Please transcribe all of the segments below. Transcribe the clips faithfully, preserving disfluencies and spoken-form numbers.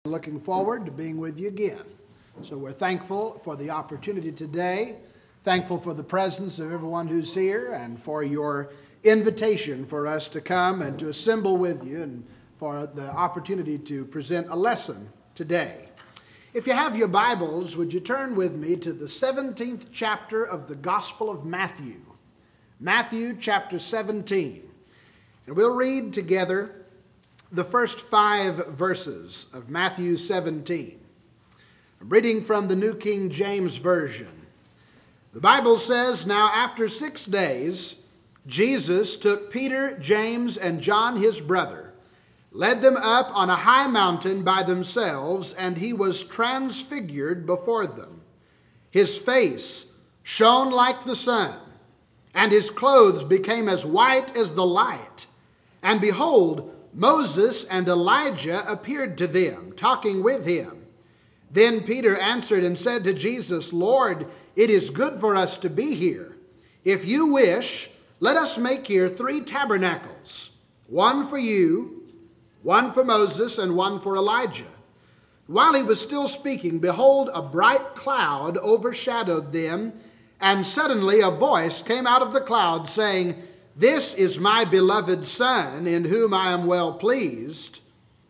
Looking forward to being with you again. So we're thankful for the opportunity today, thankful for the presence of everyone who's here, and for your invitation for us to come and to assemble with you, and for the opportunity to present a lesson today. If you have your Bibles, would you turn with me to the seventeenth chapter of the Gospel of Matthew. Matthew chapter seventeen. And we'll read together the first five verses of Matthew seventeen. I'm reading from the New King James Version. The Bible says, "Now after six days, Jesus took Peter, James, and John his brother, led them up on a high mountain by themselves, and he was transfigured before them. His face shone like the sun, and his clothes became as white as the light. And behold, Moses and Elijah appeared to them, talking with him. Then Peter answered and said to Jesus, 'Lord, it is good for us to be here. If you wish, let us make here three tabernacles, one for you, one for Moses, and one for Elijah.' While he was still speaking, behold, a bright cloud overshadowed them, and suddenly a voice came out of the cloud saying, 'This is my beloved Son, in whom I am well pleased.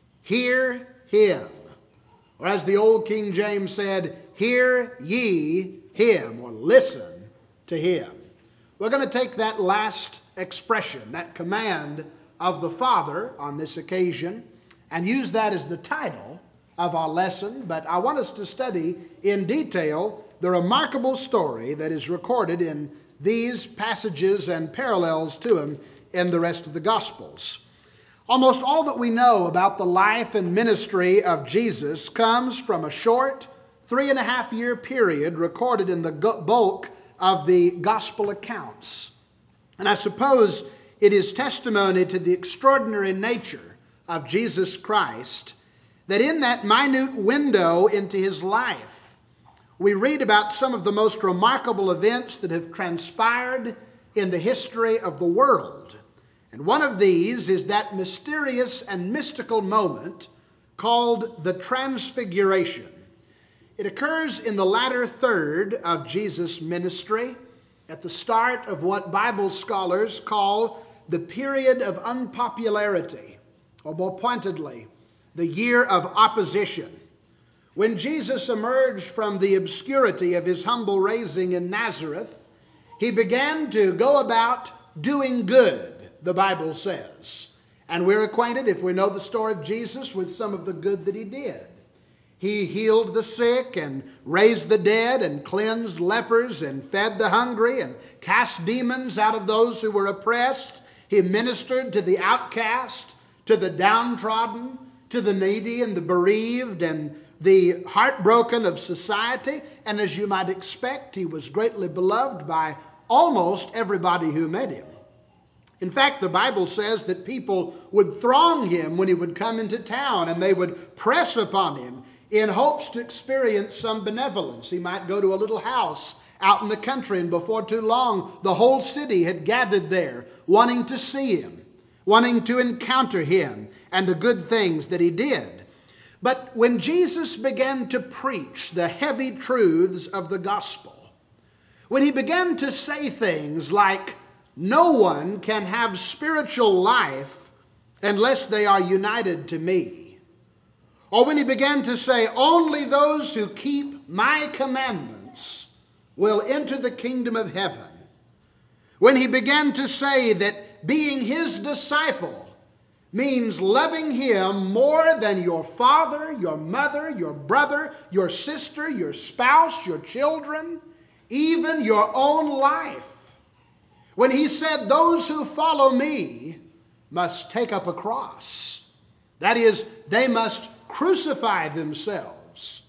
Hear him.'" Or as the old King James said, "Hear ye him," or listen to him. We're going to take that last expression, that command of the Father on this occasion, and use that as the title of our lesson. But I want us to study in detail the remarkable story that is recorded in these passages and parallels to them in the rest of the Gospels. Almost all that we know about the life and ministry of Jesus comes from a short three and a half year period recorded in the bulk of the Gospel accounts. And I suppose it is testimony to the extraordinary nature of Jesus Christ that in that minute window into his life, we read about some of the most remarkable events that have transpired in the history of the world. And one of these is that mysterious and mystical moment called the Transfiguration. It occurs in the latter third of Jesus' ministry, at the start of what Bible scholars call the period of unpopularity, or more pointedly, the year of opposition. When Jesus emerged from the obscurity of his humble raising in Nazareth, he began to go about doing good, the Bible says. And we're acquainted, if we know the story of Jesus, with some of the good that he did. He healed the sick and raised the dead and cleansed lepers and fed the hungry and cast demons out of those who were oppressed. He ministered to the outcast, to the downtrodden, to the needy and the bereaved and the heartbroken of society, and as you might expect, he was greatly beloved by almost everybody who met him. In fact, the Bible says that people would throng him when he would come into town, and they would press upon him in hopes to experience some benevolence. He might go to a little house out in the country, and before too long, the whole city had gathered there, wanting to see him, wanting to encounter him and the good things that he did. But when Jesus began to preach the heavy truths of the gospel, when he began to say things like, "No one can have spiritual life unless they are united to me," or when he began to say, "Only those who keep my commandments will enter the kingdom of heaven," when he began to say that being his disciple means loving him more than your father, your mother, your brother, your sister, your spouse, your children, even your own life. When he said, "Those who follow me must take up a cross." That is, they must crucify themselves,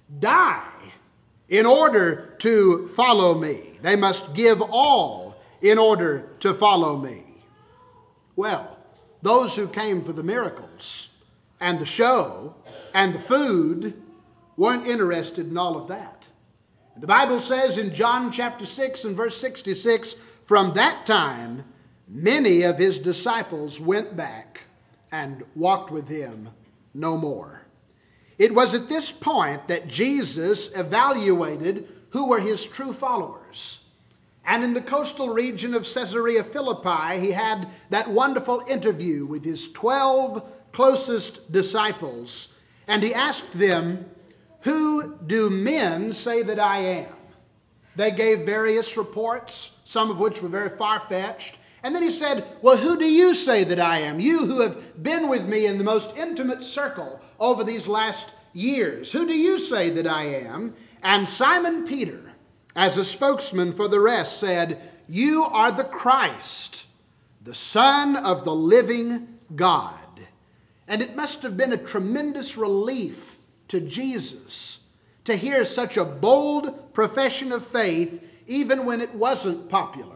die in order to follow me. They must give all in order to follow me. Well, those who came for the miracles and the show and the food weren't interested in all of that. The Bible says in John chapter six and verse sixty-six, "From that time, many of his disciples went back and walked with him no more." It was at this point that Jesus evaluated who were his true followers. And in the coastal region of Caesarea Philippi, he had that wonderful interview with his twelve closest disciples. And he asked them, "Who do men say that I am?" They gave various reports, some of which were very far-fetched. And then he said, "Well, who do you say that I am? You who have been with me in the most intimate circle over these last years. Who do you say that I am?" And Simon Peter, as a spokesman for the rest, said, "You are the Christ, the Son of the living God." And it must have been a tremendous relief to Jesus to hear such a bold profession of faith, even when it wasn't popular.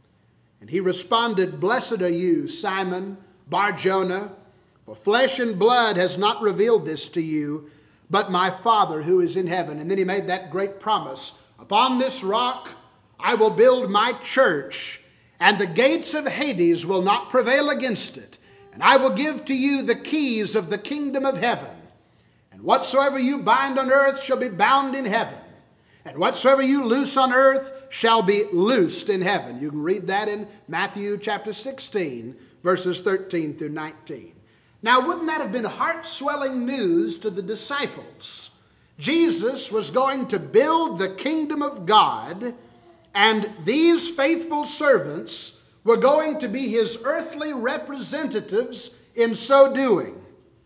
And he responded, "Blessed are you, Simon Bar-Jonah, for flesh and blood has not revealed this to you, but my Father who is in heaven." And then he made that great promise, "Upon this rock I will build my church, and the gates of Hades will not prevail against it. And I will give to you the keys of the kingdom of heaven. And whatsoever you bind on earth shall be bound in heaven. And whatsoever you loose on earth shall be loosed in heaven." You can read that in Matthew chapter sixteen, verses thirteen through nineteen. Now, wouldn't that have been heart-swelling news to the disciples? Jesus was going to build the kingdom of God, and these faithful servants were going to be his earthly representatives in so doing.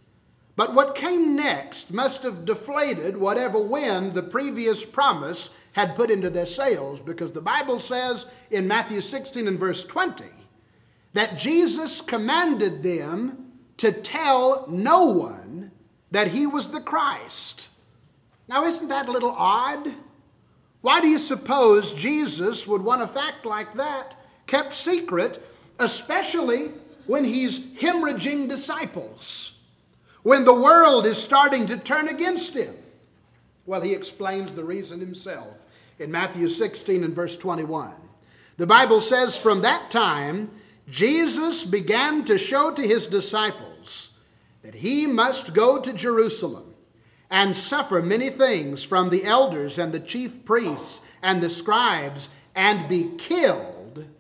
But what came next must have deflated whatever wind the previous promise had put into their sails, because the Bible says in Matthew sixteen and verse twenty that Jesus commanded them to tell no one that he was the Christ. Now, isn't that a little odd? Why do you suppose Jesus would want a fact like that kept secret, especially when he's hemorrhaging disciples, when the world is starting to turn against him? Well, he explains the reason himself in Matthew sixteen and verse twenty-one. The Bible says, "From that time, Jesus began to show to his disciples that he must go to Jerusalem and suffer many things from the elders and the chief priests and the scribes, and be killed,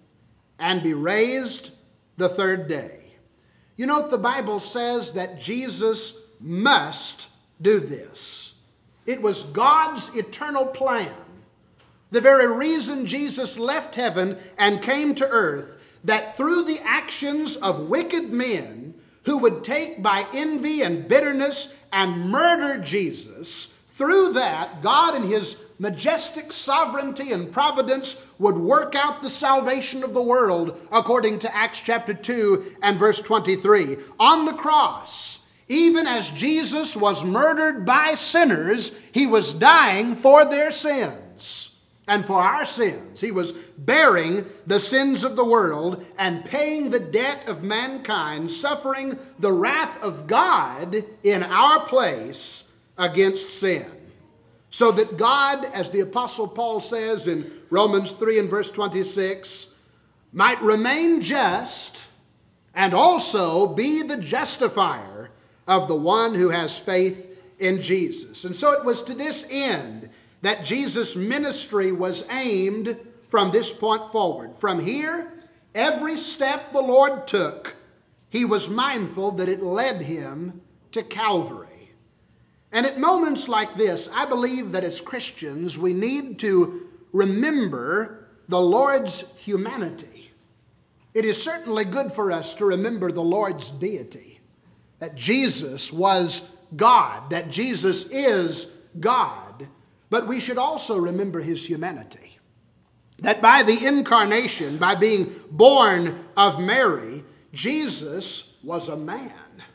and be raised the third day." You know, the Bible says that Jesus must do this. It was God's eternal plan. The very reason Jesus left heaven and came to earth, that through the actions of wicked men who would take by envy and bitterness and murder Jesus, through that, God in his majestic sovereignty and providence would work out the salvation of the world, according to Acts chapter two and verse twenty-three. On the cross, even as Jesus was murdered by sinners, he was dying for their sins and for our sins. He was bearing the sins of the world and paying the debt of mankind, suffering the wrath of God in our place against sin. So that God, as the Apostle Paul says in Romans three and verse twenty-six, might remain just and also be the justifier of the one who has faith in Jesus. And so it was to this end that Jesus' ministry was aimed from this point forward. From here, every step the Lord took, he was mindful that it led him to Calvary. And at moments like this, I believe that as Christians, we need to remember the Lord's humanity. It is certainly good for us to remember the Lord's deity, that Jesus was God, that Jesus is God, but we should also remember his humanity. That by the incarnation, by being born of Mary, Jesus was a man.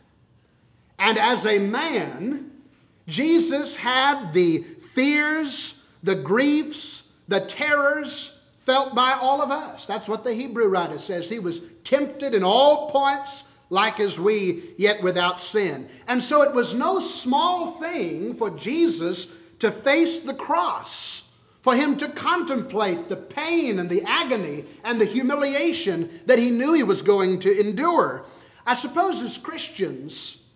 And as a man, Jesus had the fears, the griefs, the terrors felt by all of us. That's what the Hebrew writer says. He was tempted in all points like as we, yet without sin. And so it was no small thing for Jesus to face the cross, for him to contemplate the pain and the agony and the humiliation that he knew he was going to endure. I suppose as Christians,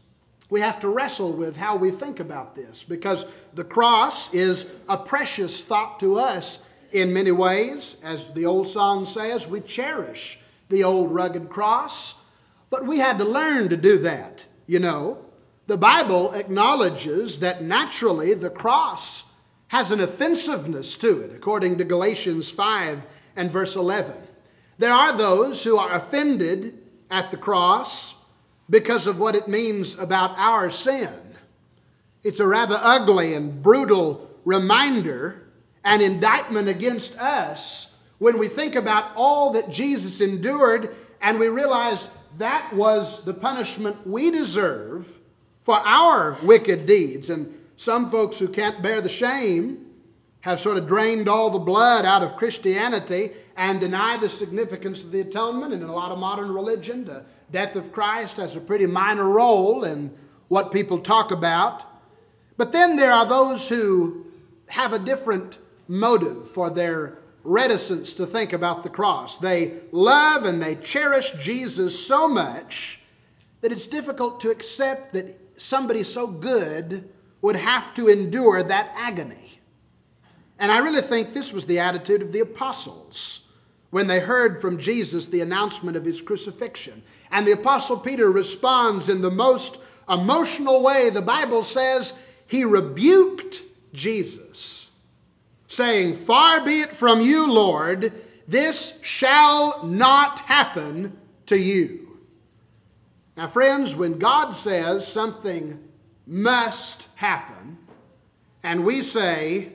We have to wrestle with how we think about this, because the cross is a precious thought to us in many ways. As the old song says, we cherish the old rugged cross, but we had to learn to do that, you know. The Bible acknowledges that naturally the cross has an offensiveness to it, according to Galatians five and verse eleven. There are those who are offended at the cross because of what it means about our sin. It's a rather ugly and brutal reminder, an indictment against us, when we think about all that Jesus endured and we realize that was the punishment we deserve for our wicked deeds. And some folks who can't bear the shame have sort of drained all the blood out of Christianity and deny the significance of the atonement. And in a lot of modern religion, the death of Christ has a pretty minor role in what people talk about. But then there are those who have a different motive for their reticence to think about the cross. They love and they cherish Jesus so much that it's difficult to accept that somebody so good would have to endure that agony. And I really think this was the attitude of the apostles when they heard from Jesus the announcement of his crucifixion. And the apostle Peter responds in the most emotional way. The Bible says he rebuked Jesus, saying, "Far be it from you, Lord, this shall not happen to you." Now, friends, when God says something must happen, and we say,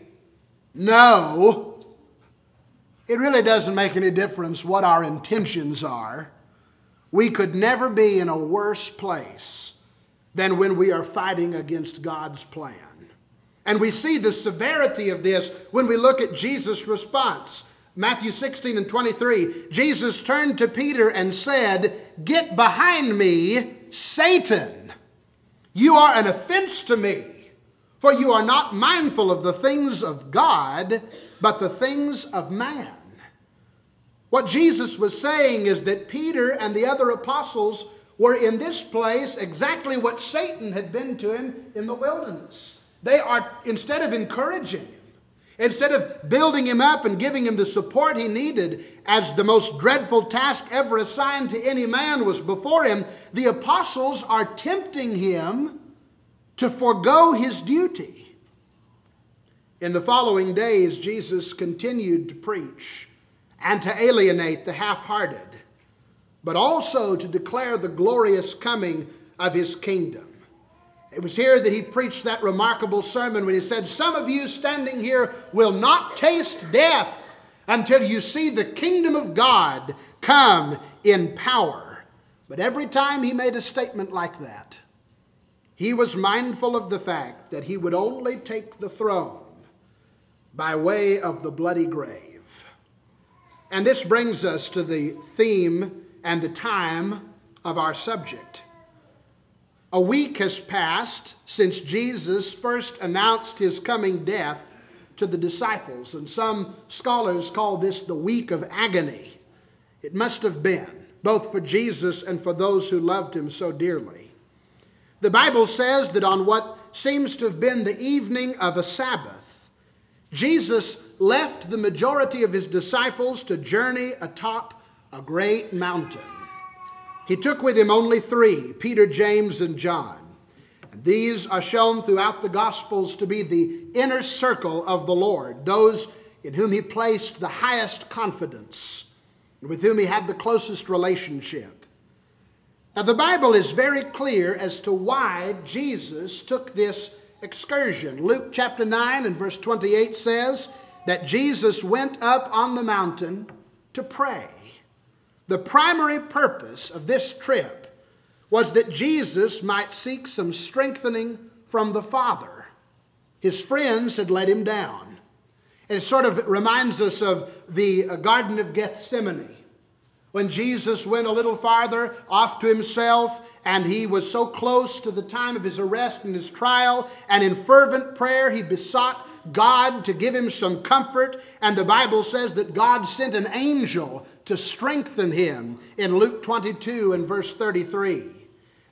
no, it really doesn't make any difference what our intentions are. We could never be in a worse place than when we are fighting against God's plan. And we see the severity of this when we look at Jesus' response. Matthew sixteen and twenty-three, Jesus turned to Peter and said, "Get behind me, Satan. You are an offense to me, for you are not mindful of the things of God, but the things of man." What Jesus was saying is that Peter and the other apostles were in this place exactly what Satan had been to him in the wilderness. They are, instead of encouraging him, instead of building him up and giving him the support he needed as the most dreadful task ever assigned to any man was before him, the apostles are tempting him to forego his duty. In the following days, Jesus continued to preach and to alienate the half-hearted, but also to declare the glorious coming of his kingdom. It was here that he preached that remarkable sermon when he said, "Some of you standing here will not taste death until you see the kingdom of God come in power." But every time he made a statement like that, he was mindful of the fact that he would only take the throne by way of the bloody grave. And this brings us to the theme and the time of our subject. A week has passed since Jesus first announced his coming death to the disciples, and some scholars call this the week of agony. It must have been, both for Jesus and for those who loved him so dearly. The Bible says that on what seems to have been the evening of a Sabbath, Jesus left the majority of his disciples to journey atop a great mountain. He took with him only three, Peter, James, and John. And these are shown throughout the Gospels to be the inner circle of the Lord, those in whom he placed the highest confidence and with whom he had the closest relationship. Now, the Bible is very clear as to why Jesus took this excursion. Luke chapter nine and verse twenty-eight says that Jesus went up on the mountain to pray. The primary purpose of this trip was that Jesus might seek some strengthening from the Father. His friends had let him down. And it sort of reminds us of the Garden of Gethsemane, when Jesus went a little farther off to himself, and he was so close to the time of his arrest and his trial, and in fervent prayer he besought God to give him some comfort, and the Bible says that God sent an angel to strengthen him in Luke twenty-two and verse thirty-three.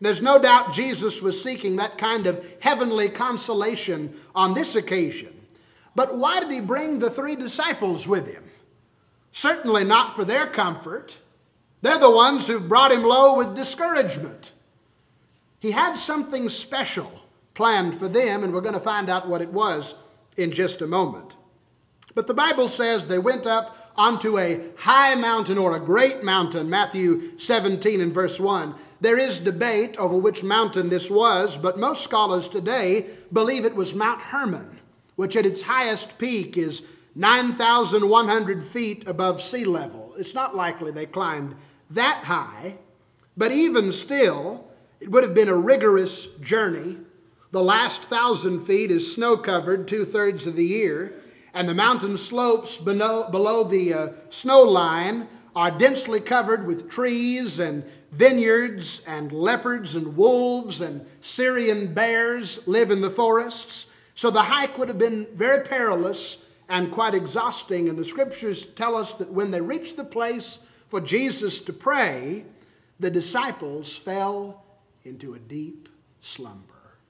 There's no doubt Jesus was seeking that kind of heavenly consolation on this occasion. But why did he bring the three disciples with him? Certainly not for their comfort. They're the ones who brought him low with discouragement. He had something special planned for them, and we're going to find out what it was in just a moment. But the Bible says they went up onto a high mountain or a great mountain, Matthew seventeen and verse one. There is debate over which mountain this was, but most scholars today believe it was Mount Hermon, which at its highest peak is nine thousand one hundred feet above sea level. It's not likely they climbed that high, but even still, it would have been a rigorous journey. The last thousand feet is snow-covered two-thirds of the year, and the mountain slopes below, below the uh, snow line are densely covered with trees and vineyards, and leopards and wolves and Syrian bears live in the forests. So the hike would have been very perilous and quite exhausting. And the scriptures tell us that when they reached the place for Jesus to pray, the disciples fell into a deep slumber.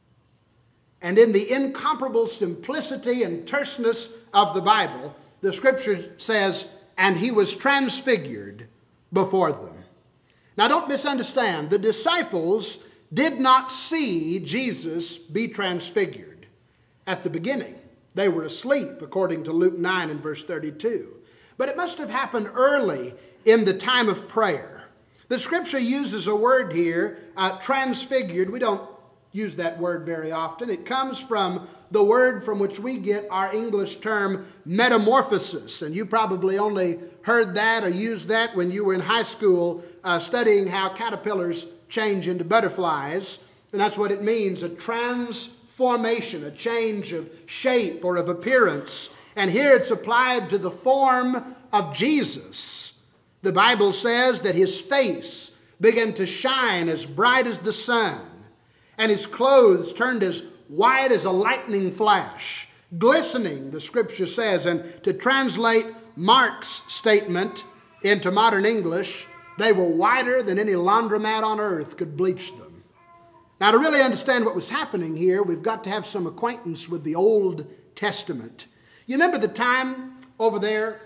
And in the incomparable simplicity and terseness of the Bible, the scripture says, and he was transfigured before them. Now don't misunderstand, the disciples did not see Jesus be transfigured at the beginning. They were asleep, according to Luke nine and verse thirty-two. But it must have happened early in the time of prayer. The scripture uses a word here, uh, transfigured. We don't use that word very often. It comes from the word from which we get our English term metamorphosis. And you probably only heard that or used that when you were in high school uh, studying how caterpillars change into butterflies. And that's what it means, a transformation, a change of shape or of appearance. And here it's applied to the form of Jesus. The Bible says that his face began to shine as bright as the sun, and his clothes turned as white as a lightning flash, glistening, the scripture says. And to translate Mark's statement into modern English, they were whiter than any laundromat on earth could bleach them. Now, to really understand what was happening here, we've got to have some acquaintance with the Old Testament. You remember the time over there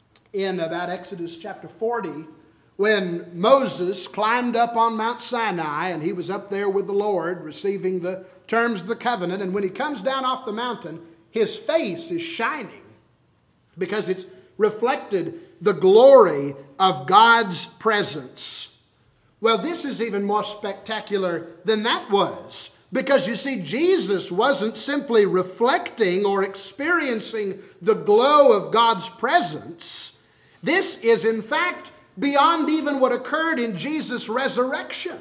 in about Exodus chapter forty, when Moses climbed up on Mount Sinai, and he was up there with the Lord receiving the terms of the covenant. And when he comes down off the mountain, his face is shining because it's reflected the glory of God's presence. Well, this is even more spectacular than that was, because you see, Jesus wasn't simply reflecting or experiencing the glow of God's presence. This is, in fact, beyond even what occurred in Jesus' resurrection.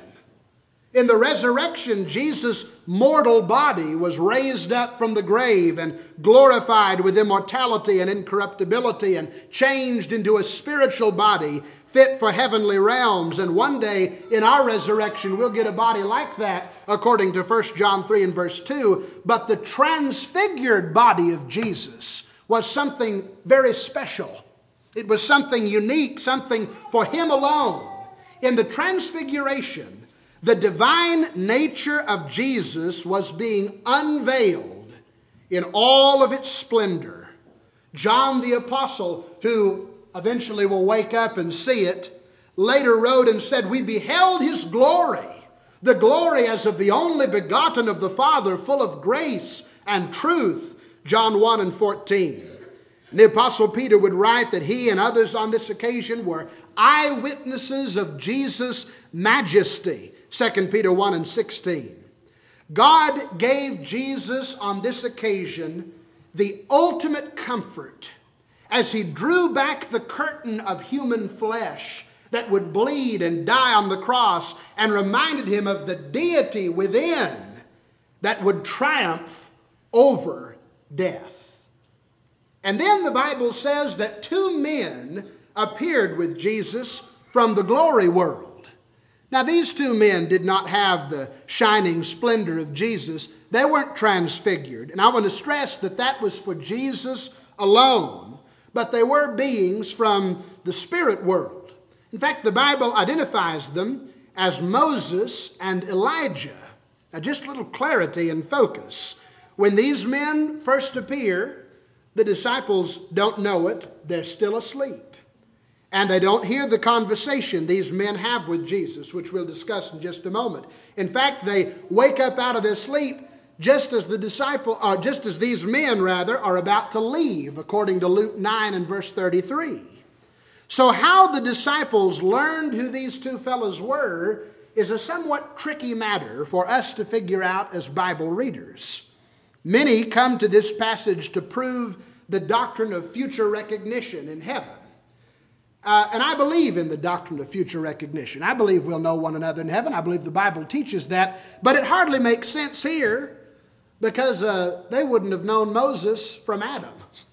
In the resurrection, Jesus' mortal body was raised up from the grave and glorified with immortality and incorruptibility and changed into a spiritual body fit for heavenly realms. And one day in our resurrection, we'll get a body like that, according to First John three and verse two. But the transfigured body of Jesus was something very special. It was something unique, something for him alone. In the transfiguration, the divine nature of Jesus was being unveiled in all of its splendor. John the Apostle, who eventually will wake up and see it, later wrote and said, "We beheld his glory, the glory as of the only begotten of the Father, full of grace and truth." John one and fourteen. And the Apostle Peter would write that he and others on this occasion were eyewitnesses of Jesus' majesty. Second Peter one and sixteen. God gave Jesus on this occasion the ultimate comfort as he drew back the curtain of human flesh that would bleed and die on the cross, and reminded him of the deity within that would triumph over death. And then the Bible says that two men appeared with Jesus from the glory world. Now, these two men did not have the shining splendor of Jesus. They weren't transfigured. And I want to stress that that was for Jesus alone. But they were beings from the spirit world. In fact, the Bible identifies them as Moses and Elijah. Now, just a little clarity and focus. When these men first appear, the disciples don't know it. They're still asleep. And they don't hear the conversation these men have with Jesus, which we'll discuss in just a moment. In fact, they wake up out of their sleep just as the disciple, or just as these men, rather, are about to leave, according to Luke nine and verse thirty-three. So how the disciples learned who these two fellows were is a somewhat tricky matter for us to figure out as Bible readers. Many come to this passage to prove the doctrine of future recognition in heaven. Uh, and I believe in the doctrine of future recognition. I believe we'll know one another in heaven. I believe the Bible teaches that. But it hardly makes sense here because uh, they wouldn't have known Moses from Adam,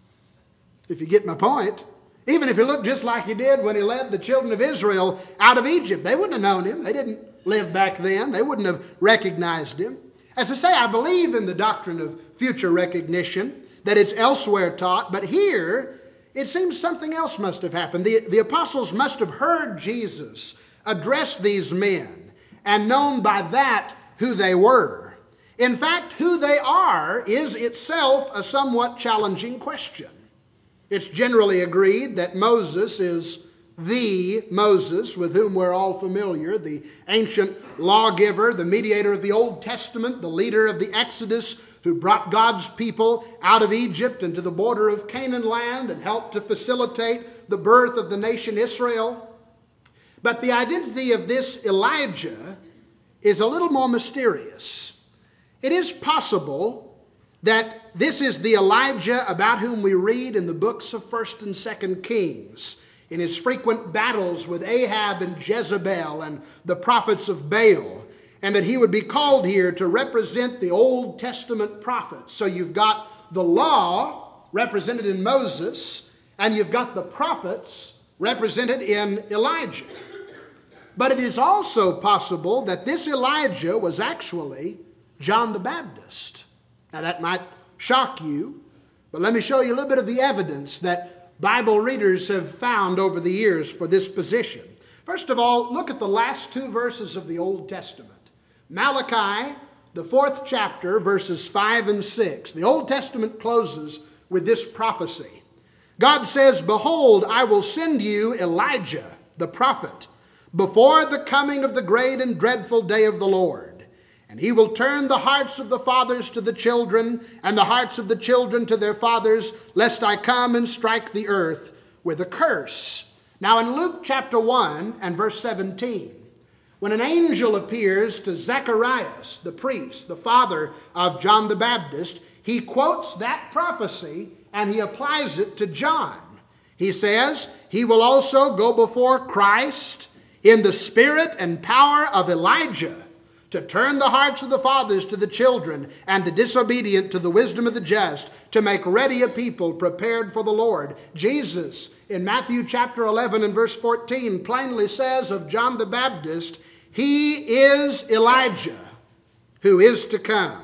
if you get my point. Even if he looked just like he did when he led the children of Israel out of Egypt, they wouldn't have known him. They didn't live back then. They wouldn't have recognized him. As I say, I believe in the doctrine of future recognition, that it's elsewhere taught, but here it seems something else must have happened. The, the apostles must have heard Jesus address these men and known by that who they were. In fact, who they are is itself a somewhat challenging question. It's generally agreed that Moses is the Moses with whom we're all familiar, the ancient lawgiver, the mediator of the Old Testament, the leader of the Exodus, who brought God's people out of Egypt and to the border of Canaan land and helped to facilitate the birth of the nation Israel. But the identity of this Elijah is a little more mysterious. It is possible that this is the Elijah about whom we read in the books of First and Second Kings, in his frequent battles with Ahab and Jezebel and the prophets of Baal, and that he would be called here to represent the Old Testament prophets. So you've got the law represented in Moses, and you've got the prophets represented in Elijah. But it is also possible that this Elijah was actually John the Baptist. Now that might shock you, but let me show you a little bit of the evidence that Bible readers have found over the years for this position. First of all, look at the last two verses of the Old Testament. Malachi, the fourth chapter, verses five and six. The Old Testament closes with this prophecy. God says, "Behold, I will send you Elijah, the prophet, before the coming of the great and dreadful day of the Lord. And he will turn the hearts of the fathers to the children, and the hearts of the children to their fathers, lest I come and strike the earth with a curse." Now in Luke chapter one and verse seventeen, when an angel appears to Zacharias, the priest, the father of John the Baptist, he quotes that prophecy and he applies it to John. He says, "He will also go before Christ in the spirit and power of Elijah, to turn the hearts of the fathers to the children, and the disobedient to the wisdom of the just, to make ready a people prepared for the Lord." Jesus, in Matthew chapter eleven and verse fourteen, plainly says of John the Baptist, "He is Elijah who is to come."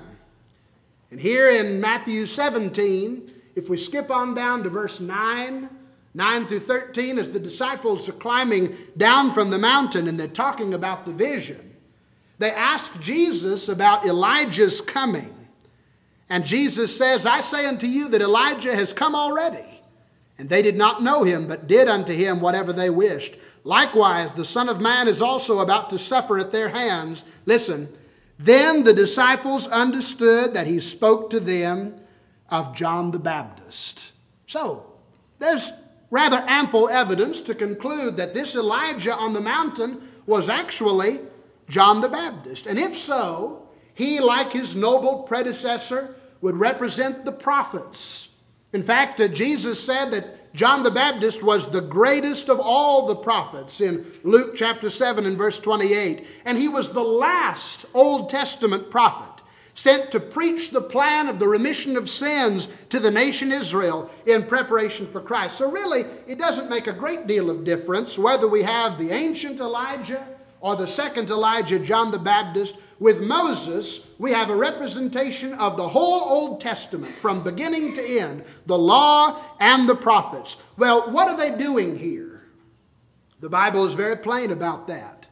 And here in Matthew seventeen, if we skip on down to verse nine, nine through thirteen, as the disciples are climbing down from the mountain and they're talking about the vision, they ask Jesus about Elijah's coming. And Jesus says, "I say unto you that Elijah has come already. And they did not know him, but did unto him whatever they wished. Likewise, the Son of Man is also about to suffer at their hands." Listen, "Then the disciples understood that he spoke to them of John the Baptist." So, there's rather ample evidence to conclude that this Elijah on the mountain was actually John the Baptist. And if so, he, like his noble predecessor, would represent the prophets. In fact, uh, Jesus said that John the Baptist was the greatest of all the prophets in Luke chapter seven and verse twenty-eight. And he was the last Old Testament prophet sent to preach the plan of the remission of sins to the nation Israel in preparation for Christ. So really, it doesn't make a great deal of difference whether we have the ancient Elijah or the second Elijah, John the Baptist. With Moses, we have a representation of the whole Old Testament from beginning to end, the law and the prophets. Well, what are they doing here? The Bible is very plain about that.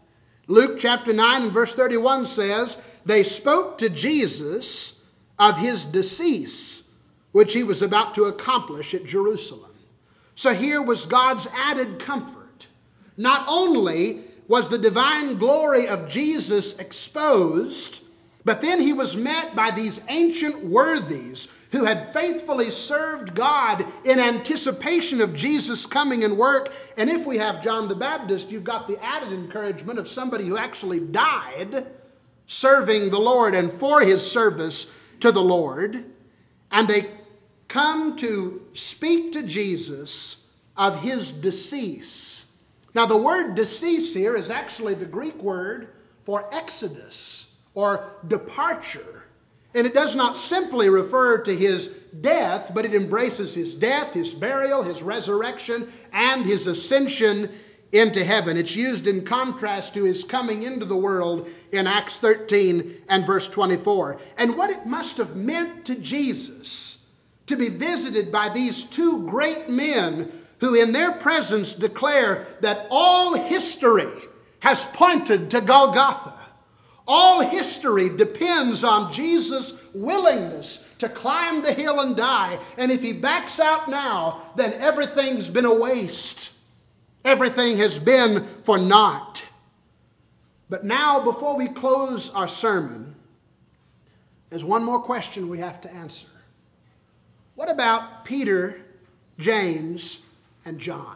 Luke chapter nine and verse thirty-one says, they spoke to Jesus of his decease, which he was about to accomplish at Jerusalem. So here was God's added comfort. Not only was the divine glory of Jesus exposed, but then he was met by these ancient worthies who had faithfully served God in anticipation of Jesus' coming and work. And if we have John the Baptist, you've got the added encouragement of somebody who actually died serving the Lord and for his service to the Lord. And they come to speak to Jesus of his decease. Now, the word decease here is actually the Greek word for exodus or departure. And it does not simply refer to his death, but it embraces his death, his burial, his resurrection, and his ascension into heaven. It's used in contrast to his coming into the world in Acts thirteen and verse twenty-four. And what it must have meant to Jesus to be visited by these two great men who in their presence declare that all history has pointed to Golgotha. All history depends on Jesus' willingness to climb the hill and die. And if he backs out now, then everything's been a waste. Everything has been for naught. But now, before we close our sermon, there's one more question we have to answer. What about Peter, James, and John?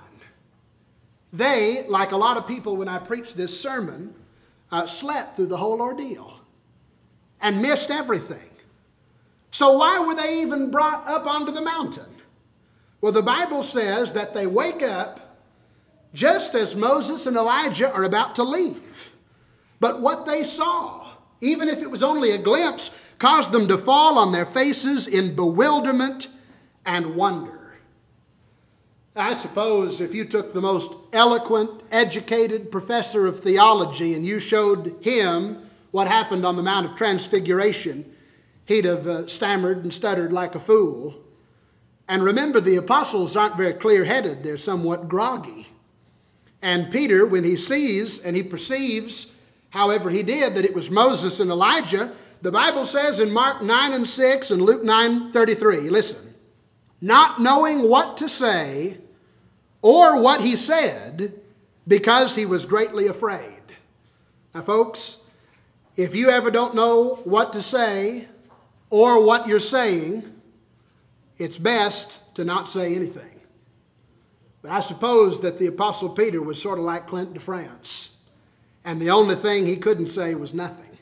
They, like a lot of people when I preach this sermon, Uh, slept through the whole ordeal and missed everything. So why were they even brought up onto the mountain? Well, the Bible says that they wake up just as Moses and Elijah are about to leave. But what they saw, even if it was only a glimpse, caused them to fall on their faces in bewilderment and wonder. I suppose if you took the most eloquent, educated professor of theology and you showed him what happened on the Mount of Transfiguration, he'd have uh, stammered and stuttered like a fool. And remember, the apostles aren't very clear-headed. They're somewhat groggy. And Peter, when he sees and he perceives, however he did, that it was Moses and Elijah, the Bible says in Mark nine and six and Luke nine thirty-three, listen, not knowing what to say or what he said, because he was greatly afraid. Now, folks, if you ever don't know what to say or what you're saying, it's best to not say anything. But I suppose that the Apostle Peter was sort of like Clint de France, and the only thing he couldn't say was nothing.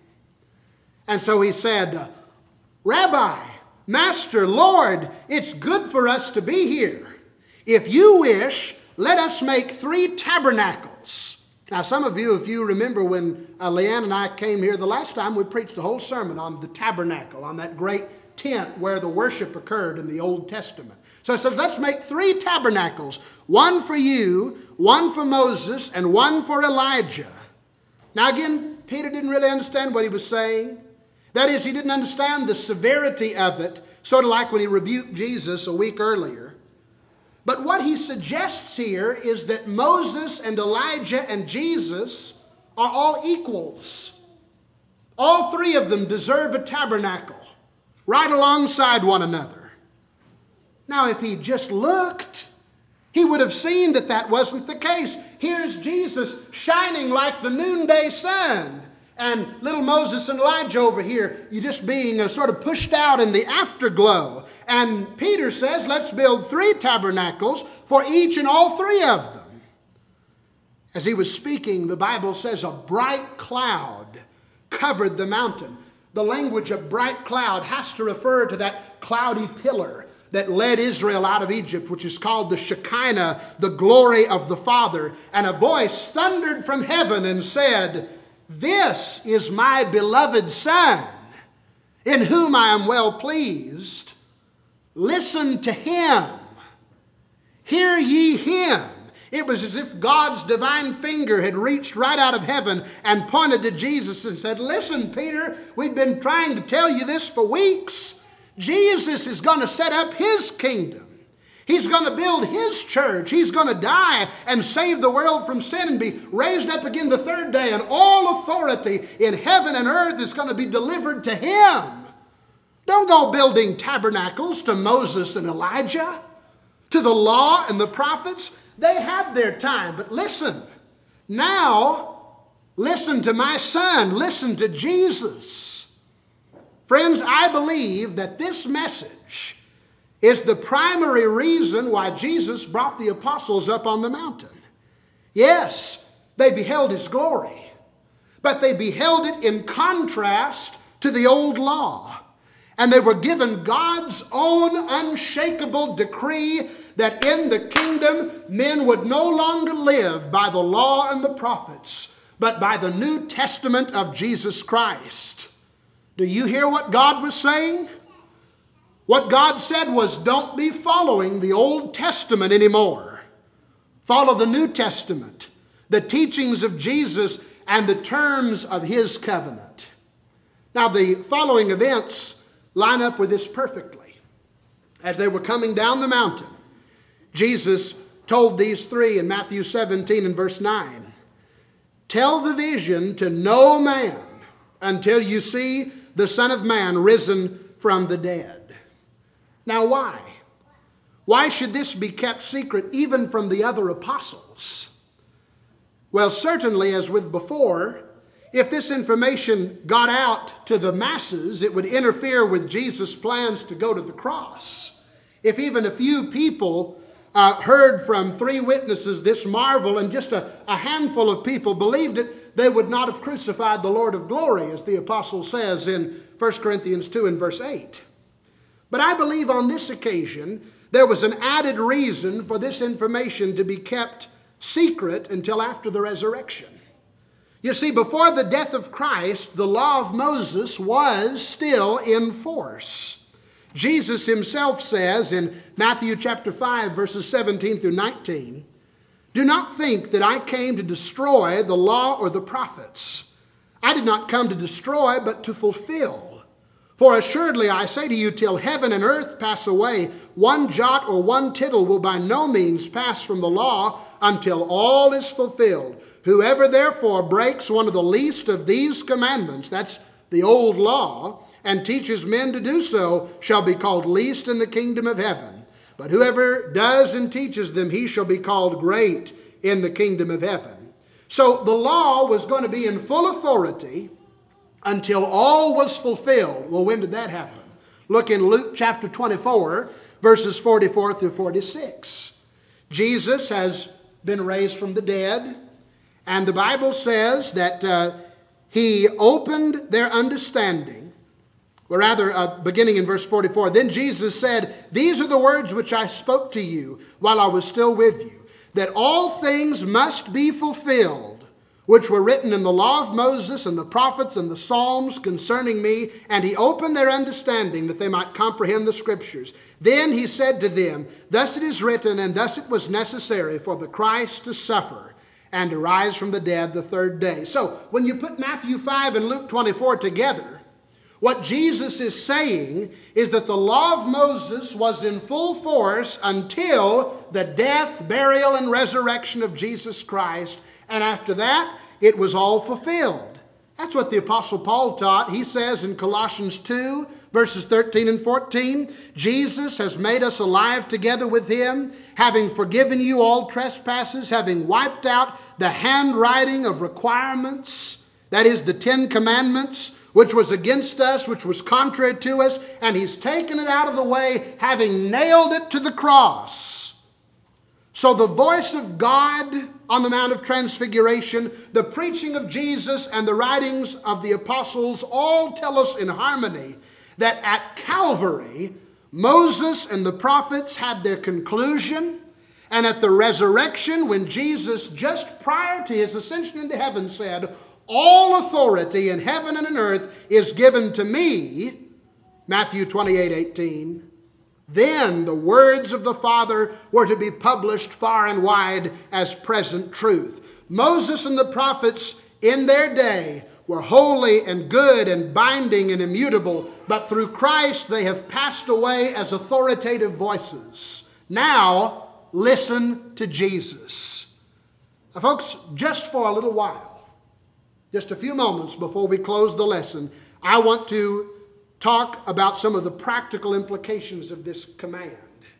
And so he said, Rabbi, Master, Lord, it's good for us to be here. If you wish, let us make three tabernacles. Now, some of you, if you remember when uh, Leanne and I came here the last time, we preached a whole sermon on the tabernacle, on that great tent where the worship occurred in the Old Testament. So it says, let's make three tabernacles, one for you, one for Moses, and one for Elijah. Now again, Peter didn't really understand what he was saying. That is, he didn't understand the severity of it, sort of like when he rebuked Jesus a week earlier. But what he suggests here is that Moses and Elijah and Jesus are all equals. All three of them deserve a tabernacle right alongside one another. Now, if he just looked, he would have seen that that wasn't the case. Here's Jesus shining like the noonday sun, and little Moses and Elijah over here, you just being uh, sort of pushed out in the afterglow. And Peter says, let's build three tabernacles for each and all three of them. As he was speaking, the Bible says a bright cloud covered the mountain. The language of bright cloud has to refer to that cloudy pillar that led Israel out of Egypt, which is called the Shekinah, the glory of the Father. And a voice thundered from heaven and said, this is my beloved Son, in whom I am well pleased. Listen to him. Hear ye him. It was as if God's divine finger had reached right out of heaven and pointed to Jesus and said, listen, Peter, we've been trying to tell you this for weeks. Jesus is going to set up his kingdom. He's going to build His church. He's going to die and save the world from sin and be raised up again the third day. And all authority in heaven and earth is going to be delivered to Him. Don't go building tabernacles to Moses and Elijah, to the law and the prophets. They had their time. But listen, now listen to my Son. Listen to Jesus. Friends, I believe that this message is the primary reason why Jesus brought the apostles up on the mountain. Yes, they beheld His glory, but they beheld it in contrast to the old law. And they were given God's own unshakable decree that in the kingdom men would no longer live by the law and the prophets, but by the New Testament of Jesus Christ. Do you hear what God was saying? What God said was, don't be following the Old Testament anymore. Follow the New Testament, the teachings of Jesus and the terms of His covenant. Now, the following events line up with this perfectly. As they were coming down the mountain, Jesus told these three in Matthew seventeen and verse nine, tell the vision to no man until you see the Son of Man risen from the dead. Now why? Why should this be kept secret even from the other apostles? Well, certainly, as with before, if this information got out to the masses, it would interfere with Jesus' plans to go to the cross. If even a few people uh, heard from three witnesses this marvel and just a, a handful of people believed it, they would not have crucified the Lord of glory, as the apostle says in First Corinthians two and verse eight. But I believe on this occasion, there was an added reason for this information to be kept secret until after the resurrection. You see, before the death of Christ, the law of Moses was still in force. Jesus Himself says in Matthew chapter five, verses seventeen through nineteen, do not think that I came to destroy the law or the prophets. I did not come to destroy, but to fulfill. For assuredly I say to you, till heaven and earth pass away, one jot or one tittle will by no means pass from the law until all is fulfilled. Whoever therefore breaks one of the least of these commandments, that's the old law, and teaches men to do so, shall be called least in the kingdom of heaven. But whoever does and teaches them, he shall be called great in the kingdom of heaven. So the law was going to be in full authority until all was fulfilled. Well, when did that happen? Look in Luke chapter twenty-four, verses forty-four through forty-six. Jesus has been raised from the dead, and the Bible says that uh, He opened their understanding. Or rather, uh, beginning in verse forty-four, then Jesus said, these are the words which I spoke to you while I was still with you, that all things must be fulfilled, which were written in the law of Moses and the prophets and the Psalms concerning me. And He opened their understanding that they might comprehend the Scriptures. Then He said to them, thus it is written, and thus it was necessary for the Christ to suffer and to rise from the dead the third day. So when you put Matthew five and Luke twenty-four together, what Jesus is saying is that the law of Moses was in full force until the death, burial, and resurrection of Jesus Christ. And after that, it was all fulfilled. That's what the Apostle Paul taught. He says in Colossians two, verses thirteen and fourteen, Jesus has made us alive together with Him, having forgiven you all trespasses, having wiped out the handwriting of requirements, that is the Ten Commandments, which was against us, which was contrary to us, and He's taken it out of the way, having nailed it to the cross. So the voice of God on the Mount of Transfiguration, the preaching of Jesus, and the writings of the apostles all tell us in harmony that at Calvary, Moses and the prophets had their conclusion, and at the resurrection, when Jesus, just prior to His ascension into heaven, said, all authority in heaven and in earth is given to me, Matthew twenty-eight eighteen, then the words of the Father were to be published far and wide as present truth. Moses and the prophets in their day were holy and good and binding and immutable, but through Christ they have passed away as authoritative voices. Now, listen to Jesus. Now, folks, just for a little while, just a few moments before we close the lesson, I want to talk about some of the practical implications of this command.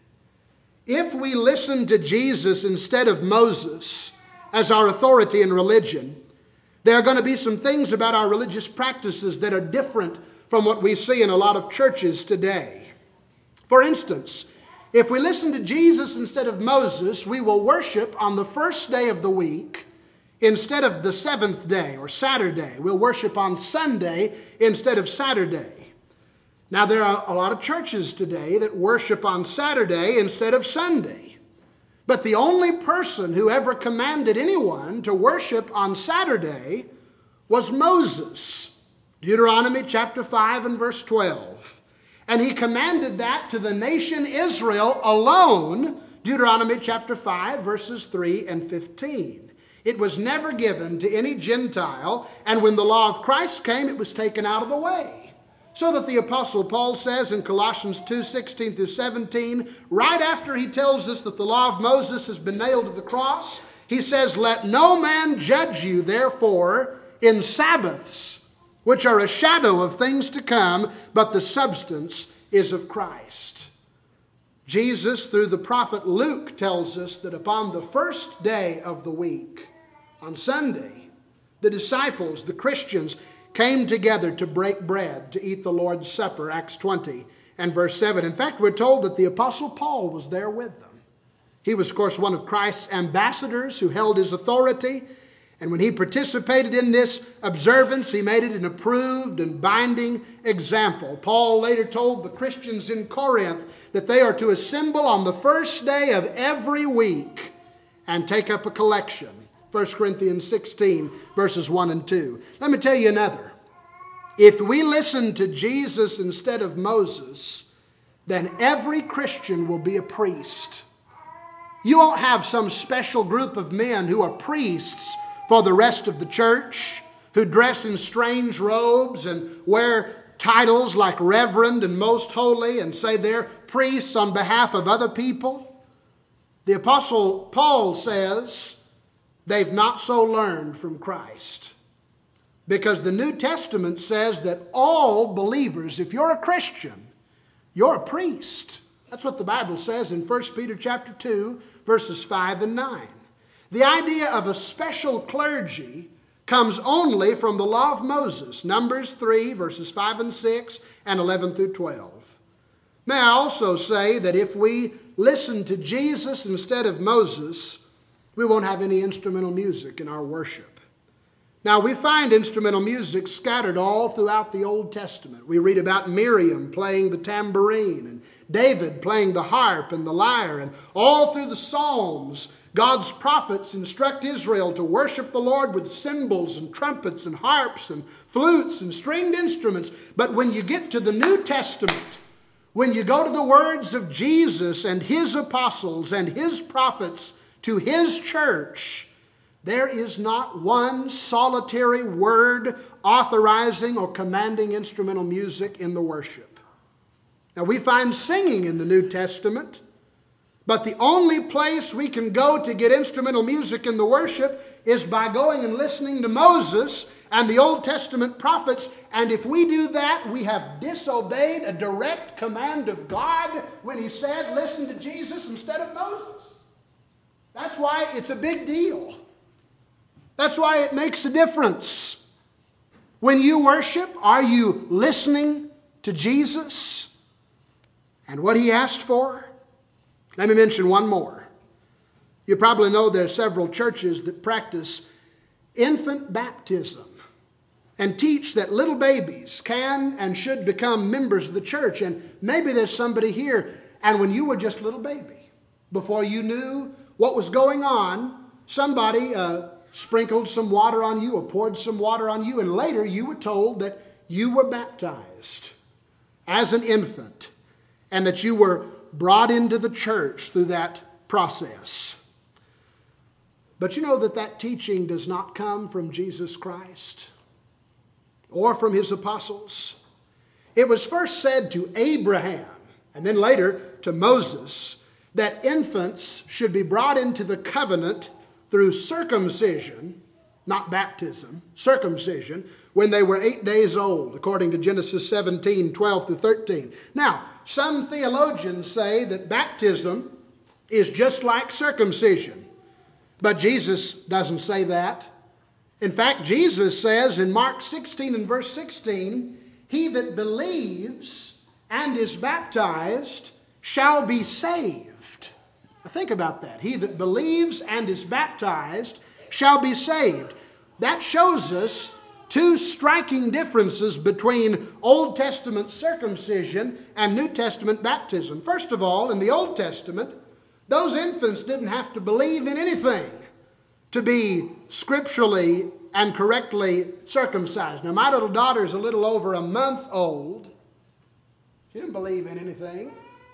If we listen to Jesus instead of Moses as our authority in religion, there are going to be some things about our religious practices that are different from what we see in a lot of churches today. For instance, if we listen to Jesus instead of Moses, we will worship on the first day of the week instead of the seventh day or Saturday. We'll worship on Sunday instead of Saturday. Now, there are a lot of churches today that worship on Saturday instead of Sunday. But the only person who ever commanded anyone to worship on Saturday was Moses. Deuteronomy chapter five and verse twelve. And he commanded that to the nation Israel alone, Deuteronomy chapter five, verses three and fifteen. It was never given to any Gentile, and when the law of Christ came, it was taken out of the way. So that the Apostle Paul says in Colossians two, sixteen through seventeen, right after he tells us that the law of Moses has been nailed to the cross, he says, "Let no man judge you, therefore, in Sabbaths, which are a shadow of things to come, but the substance is of Christ." Jesus, through the prophet Luke, tells us that upon the first day of the week, on Sunday, the disciples, the Christians, came together to break bread, to eat the Lord's Supper, Acts twenty and verse seven. In fact, we're told that the Apostle Paul was there with them. He was, of course, one of Christ's ambassadors who held his authority. And when he participated in this observance, he made it an approved and binding example. Paul later told the Christians in Corinth that they are to assemble on the first day of every week and take up a collection. First Corinthians sixteen, verses one and two. Let me tell you another. If we listen to Jesus instead of Moses, then every Christian will be a priest. You won't have some special group of men who are priests for the rest of the church, who dress in strange robes and wear titles like Reverend and Most Holy and say they're priests on behalf of other people. The Apostle Paul says they've not so learned from Christ. Because the New Testament says that all believers, if you're a Christian, you're a priest. That's what the Bible says in First Peter chapter two, verses five and nine. The idea of a special clergy comes only from the law of Moses, Numbers three, verses five and six, and eleven through twelve. May I also say that if we listen to Jesus instead of Moses, we won't have any instrumental music in our worship. Now, we find instrumental music scattered all throughout the Old Testament. We read about Miriam playing the tambourine and David playing the harp and the lyre. And all through the Psalms, God's prophets instruct Israel to worship the Lord with cymbals and trumpets and harps and flutes and stringed instruments. But when you get to the New Testament, when you go to the words of Jesus and his apostles and his prophets to his church, there is not one solitary word authorizing or commanding instrumental music in the worship. Now, we find singing in the New Testament, but the only place we can go to get instrumental music in the worship is by going and listening to Moses and the Old Testament prophets. And if we do that, we have disobeyed a direct command of God when he said, listen to Jesus instead of Moses. That's why it's a big deal. That's why it makes a difference. When you worship, are you listening to Jesus and what he asked for? Let me mention one more. You probably know there are several churches that practice infant baptism and teach that little babies can and should become members of the church. And maybe there's somebody here, and when you were just a little baby, before you knew what was going on, somebody uh, sprinkled some water on you or poured some water on you, and later you were told that you were baptized as an infant and that you were brought into the church through that process. But you know that that teaching does not come from Jesus Christ or from his apostles. It was first said to Abraham and then later to Moses. that infants should be brought into the covenant through circumcision, not baptism, circumcision, when they were eight days old, according to Genesis seventeen, twelve through thirteen. Now, some theologians say that baptism is just like circumcision, but Jesus doesn't say that. In fact, Jesus says in Mark sixteen and verse sixteen, "He that believes and is baptized shall be saved." Now think about that. He that believes and is baptized shall be saved. That shows us two striking differences between Old Testament circumcision and New Testament baptism. First of all, in the Old Testament, those infants didn't have to believe in anything to be scripturally and correctly circumcised. Now, my little daughter is a little over a month old. She didn't believe in anything.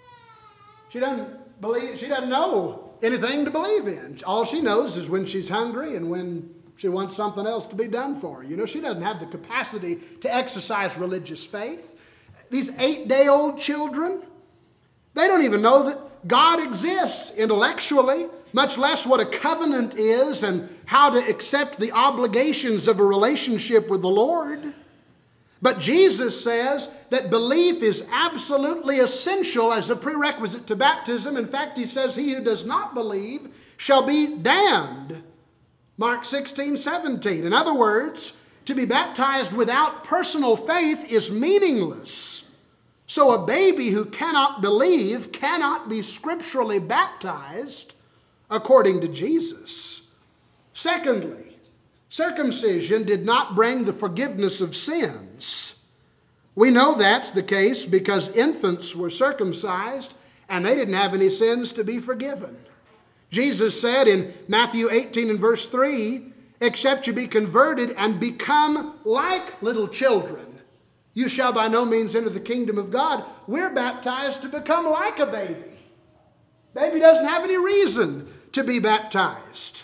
She doesn't believe, she doesn't know anything to believe in. All she knows is when she's hungry and when she wants something else to be done for her. You know, she doesn't have the capacity to exercise religious faith. These eight-day-old children, they don't even know that God exists intellectually, much less what a covenant is and how to accept the obligations of a relationship with the Lord. But Jesus says that belief is absolutely essential as a prerequisite to baptism. In fact, he says, "He who does not believe shall be damned." Mark sixteen, seventeen. In other words, to be baptized without personal faith is meaningless. So a baby who cannot believe cannot be scripturally baptized according to Jesus. Secondly, circumcision did not bring the forgiveness of sins. We know that's the case because infants were circumcised and they didn't have any sins to be forgiven. Jesus said in Matthew eighteen and verse three, "Except you be converted and become like little children, you shall by no means enter the kingdom of God." We're baptized to become like a baby. Baby doesn't have any reason to be baptized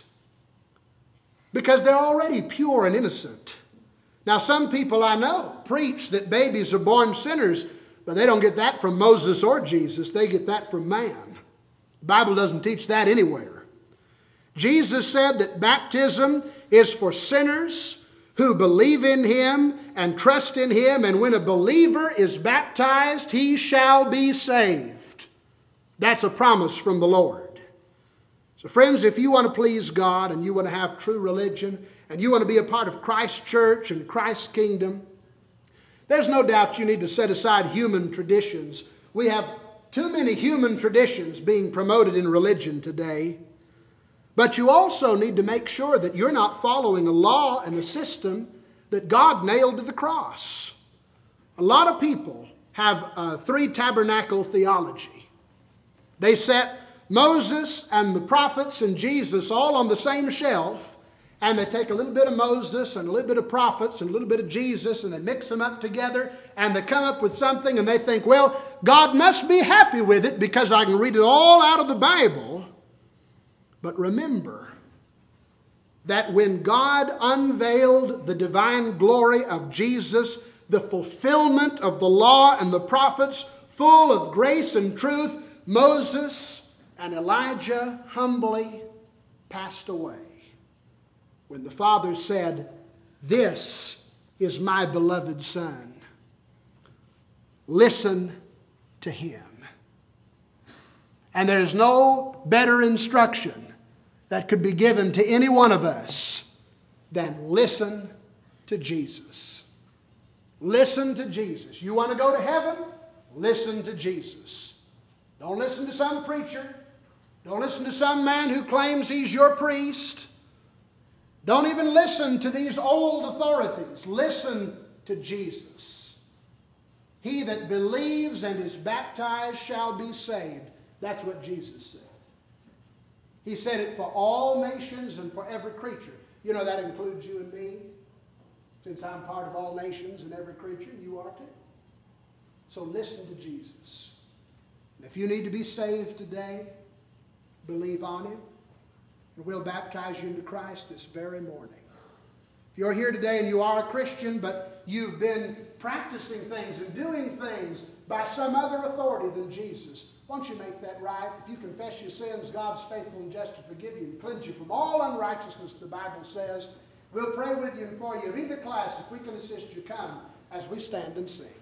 because they're already pure and innocent. Now, some people I know preach that babies are born sinners, but they don't get that from Moses or Jesus. They get that from man. The Bible doesn't teach that anywhere. Jesus said that baptism is for sinners who believe in Him and trust in Him, and when a believer is baptized, he shall be saved. That's a promise from the Lord. So friends, if you want to please God and you want to have true religion and you want to be a part of Christ's church and Christ's kingdom, there's no doubt you need to set aside human traditions. We have too many human traditions being promoted in religion today. But you also need to make sure that you're not following a law and a system that God nailed to the cross. A lot of people have a three tabernacle theology. They set Moses and the prophets and Jesus all on the same shelf, and they take a little bit of Moses and a little bit of prophets and a little bit of Jesus and they mix them up together and they come up with something and they think, well, God must be happy with it because I can read it all out of the Bible. But remember that when God unveiled the divine glory of Jesus, the fulfillment of the law and the prophets, full of grace and truth, Moses and Elijah humbly passed away when the Father said, "This is my beloved Son. Listen to Him." And there is no better instruction that could be given to any one of us than listen to Jesus. Listen to Jesus. You want to go to heaven? Listen to Jesus. Don't listen to some preacher. Don't listen to some man who claims he's your priest. Don't even listen to these old authorities. Listen to Jesus. He that believes and is baptized shall be saved. That's what Jesus said. He said it for all nations and for every creature. You know, that includes you and me. Since I'm part of all nations and every creature, you are too. So listen to Jesus. And if you need to be saved today, believe on Him, and we'll baptize you into Christ this very morning. If you're here today and you are a Christian, but you've been practicing things and doing things by some other authority than Jesus, Won't you make that right? If you confess your sins, God's faithful and just to forgive you and cleanse you from all unrighteousness, the Bible says. We'll pray with you and for you. Of either class, if we can assist you, come as we stand and sing.